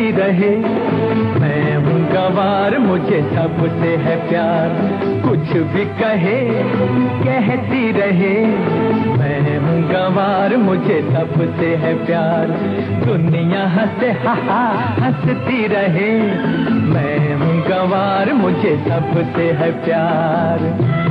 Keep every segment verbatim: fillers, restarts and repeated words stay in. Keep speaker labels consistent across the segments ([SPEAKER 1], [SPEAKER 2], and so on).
[SPEAKER 1] कहती रहे मैं हूँ गवार, मुझे सबसे है प्यार। कुछ भी कहे कहती रहे मैं हूँ गवार, मुझे सबसे है प्यार। दुनिया हंसे हा हा हंसती रहे मैं हूँ गवार, मुझे सबसे है प्यार।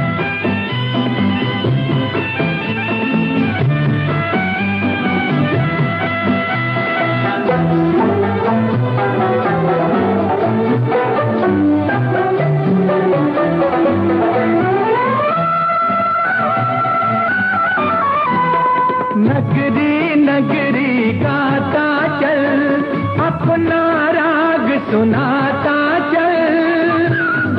[SPEAKER 1] नगरी नगरी गाता चल, अपना राग सुनाता चल।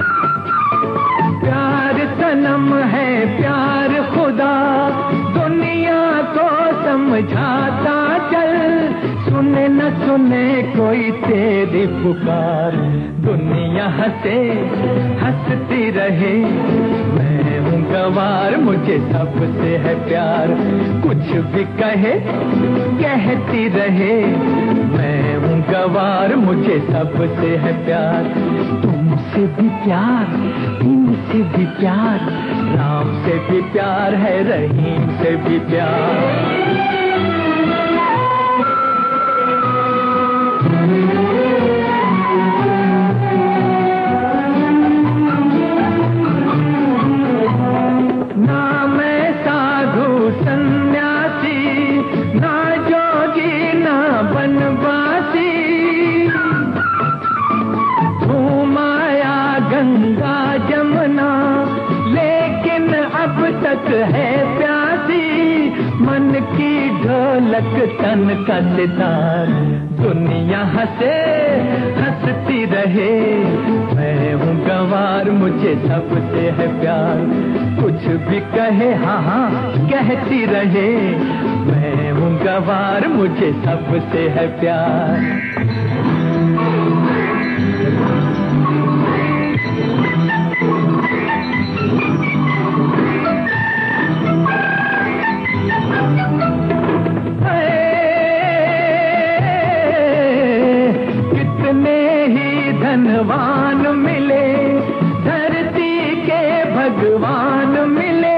[SPEAKER 1] प्यार सनम है प्यार खुदा, दुनिया को समझाता चल। सुने न सुने कोई तेरी पुकार, दुनिया हंसे हंसती रहे मैं हूँ गवार, मुझे सबसे है प्यार। कुछ भी कहे कहती रहे मैं हूँ गवार, मुझे सबसे है प्यार। तुमसे भी प्यार, इनसे भी प्यार, राम से भी प्यार है, रहीम से भी प्यार। ना मैं साधु सन्यासी, ना जोगी ना बनवासी, घूम आया गंगा जमुना लेकिन अब तक है प्यासी। मन की ढोलक तन का सितार, दुनिया हंसे हंसती रहे मैं हूँ गवार, मुझे सबसे है प्यार। कुछ भी कहे हाँ हाँ कहती रहे मैं हूँ गवार, मुझे सबसे है प्यार। धनवान मिले धरती के भगवान मिले,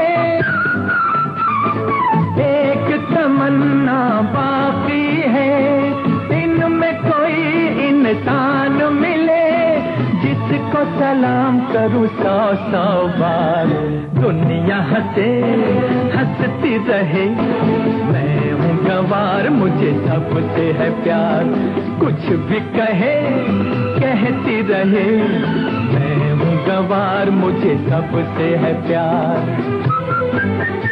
[SPEAKER 1] एक तमन्ना बाकी है इनमें कोई इंसान मिले, जिसको सलाम करूं सौ सौ बार। दुनिया हंसे हंसती रहे मैं हूँ गवार, मुझे सबसे है प्यार। कुछ भी कहे कहती रहे मैं हूँ गवार, मुझे सबसे है प्यार।